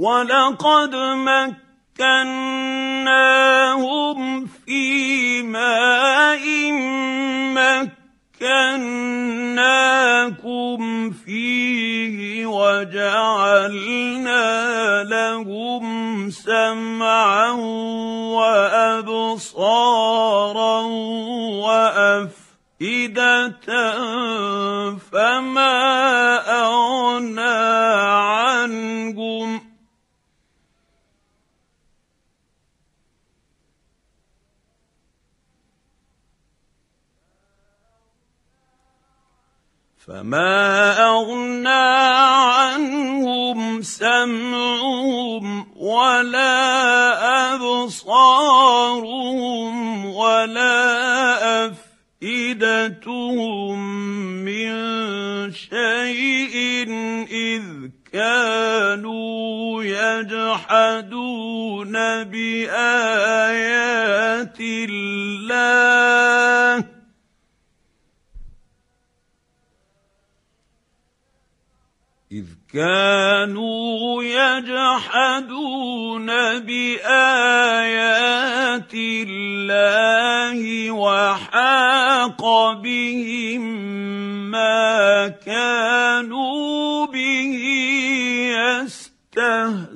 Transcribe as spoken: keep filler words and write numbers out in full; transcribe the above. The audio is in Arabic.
وَلَقَدْ مَكَّنَّاهُمْ فِي مَاءٍ مَّكَّنَّاكُمْ فِيهِ وَجَعَلْنَا لَهُمْ سَمْعًا وَأَبْصَارًا وَأَفْئِدَةً فَمَا أَغْنَىٰ عَنْهُمْ فما أغنى عنهم سمعهم ولا أبصارهم ولا أفئدتهم من شيء إذ كانوا يجحدون بآيات الله إذ كانوا يجحدون بآيات الله وحاق بهم ما كانوا به يستهزئون